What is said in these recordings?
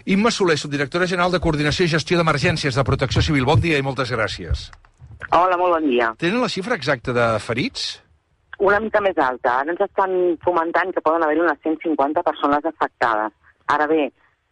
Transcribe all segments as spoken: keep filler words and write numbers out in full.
Imma Soler, subdirectora general de Coordinació i Gestió d'Emergències de Protecció Civil. Bon dia i moltes gràcies. Hola, molt bon dia. Tenen la xifra exacta de ferits? Una mica més alta. Ara ens estan fomentant que poden haver-hi unes cent cinquanta persones afectades. Ara bé,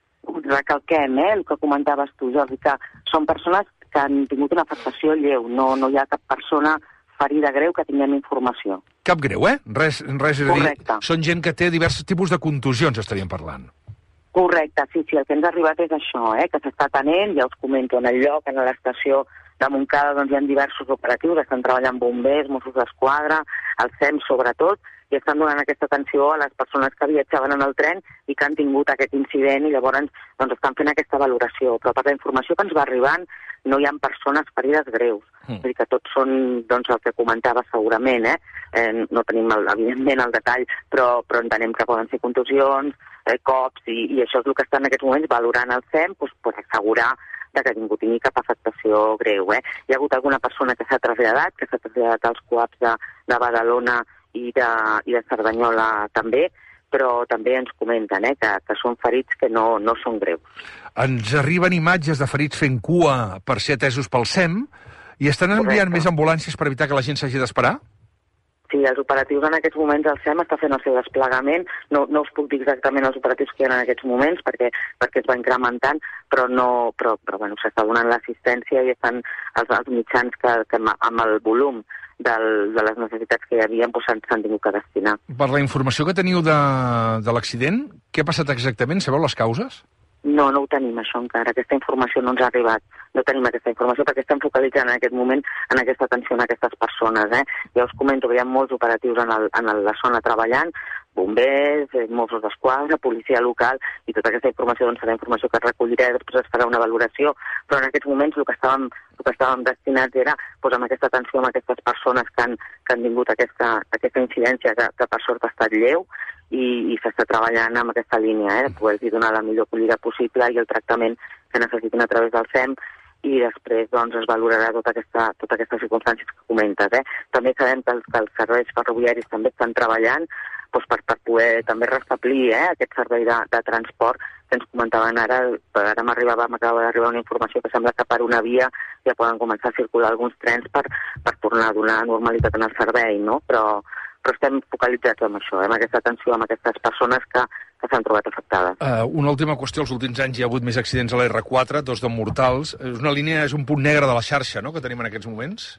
recalquem, eh, el que comentaves tu, Jordi, que són persones que han tingut una afectació lleu. No, no hi ha cap persona ferida greu que tinguem informació. Cap greu, eh? Res, res és a dir, Correcte. són gent que té diversos tipus de contusions, estaríem parlant. Correcte, sí, sí, el que ens ha arribat és això, eh, que s'està atenent, ja us comento, en el lloc, en l'estació de Montcada, doncs hi ha diversos operatius, estan treballant bombers, Mossos d'Esquadra, el S E M sobretot, i estan donant aquesta atenció a les persones que viatjaven en el tren i que han tingut aquest incident i llavors doncs, estan fent aquesta valoració. Però per la informació que ens va arribant no hi ha persones ferides greus. Mm. És a dir, que tots són doncs, el que comentava segurament, eh? eh no tenim el, evidentment el detall, però, però entenem que poden ser contusions, eh, cops, i, i això és el que està en aquests moments valorant el S E M doncs, per assegurar de que ningú tingui cap afectació greu. Eh? Hi ha hagut alguna persona que s'ha traslladat, que s'ha traslladat als C U A Ps de, de Badalona i de, i de Cerdanyola també, però també ens comenten eh, que, que són ferits que no, no són greus. Ens arriben imatges de ferits fent cua per ser atesos pel S E M i estan enviant Correcte. més ambulàncies per evitar que la gent s'hagi d'esperar? Sí, els operatius en aquests moments el S E M està fent el seu desplegament. No, no us puc dir exactament els operatius que hi ha en aquests moments perquè, perquè es va incrementant, però, no, però, però bueno, s'està donant l'assistència i estan els, els mitjans que, que amb el volum del, de les necessitats que hi havia doncs, s'han tingut que destinar. Per la informació que teniu de, de l'accident, què ha passat exactament? Sabeu les causes? No, no ho tenim, això encara. Aquesta informació no ens ha arribat. No tenim aquesta informació perquè estem focalitzant en aquest moment en aquesta atenció a aquestes persones. Eh? Ja us comento que hi ha molts operatius en, el, en la zona treballant, bombers, Mossos d'Esquadra, policia local, i tota aquesta informació doncs, serà informació que es recollirà i després es farà una valoració. Però en aquests moments el que estàvem, el que estàvem destinats era doncs, amb aquesta atenció a aquestes persones que han, que han tingut aquesta, aquesta incidència que, que per sort ha estat lleu, i, i s'està treballant amb aquesta línia, eh, de poder-los donar la millor acollida possible i el tractament que necessitin a través del S E M, i després doncs, es valorarà tota aquesta, tota aquestes circumstàncies que comentes. Eh. També sabem que els, que els serveis ferroviaris també estan treballant doncs, per, per poder també restablir eh, aquest servei de, de transport que ens comentaven ara. Ara m'arribava, m'acaba d'arribar una informació que sembla que per una via ja poden començar a circular alguns trens per, per tornar a donar normalitat en el servei, no? Però però estem focalitzats en això, eh, amb aquesta atenció amb aquestes persones que, que s'han trobat afectades. Uh, una última qüestió, els últims anys hi ha hagut més accidents a la erre quatre, dos de mortals. És una línia, és un punt negre de la xarxa, no?, que tenim en aquests moments?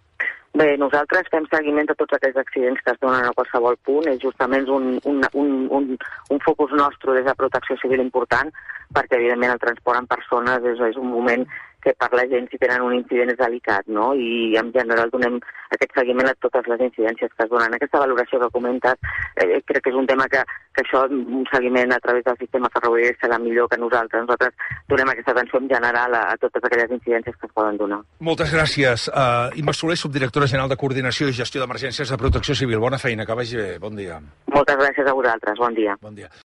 Bé, nosaltres fem seguiment de tots aquests accidents que es donen a qualsevol punt. És justament un, un, un, un, un focus nostre des de Protecció Civil important, perquè evidentment el transport en persones és, és un moment que per la gent si tenen un incident és delicat, no? I en general donem aquest seguiment a totes les incidències que es donen. Aquesta valoració que comentes, eh, crec que és un tema que, que això, un seguiment a través del sistema ferroviari serà millor que nosaltres. Nosaltres donem aquesta atenció en general a, a totes aquelles incidències que es poden donar. Moltes gràcies. Uh, Imma Soler, subdirectora general de Coordinació i Gestió d'Emergències de Protecció Civil. Bona feina, que vagi bé. Bon dia. Moltes gràcies a vosaltres. Bon dia. Bon dia.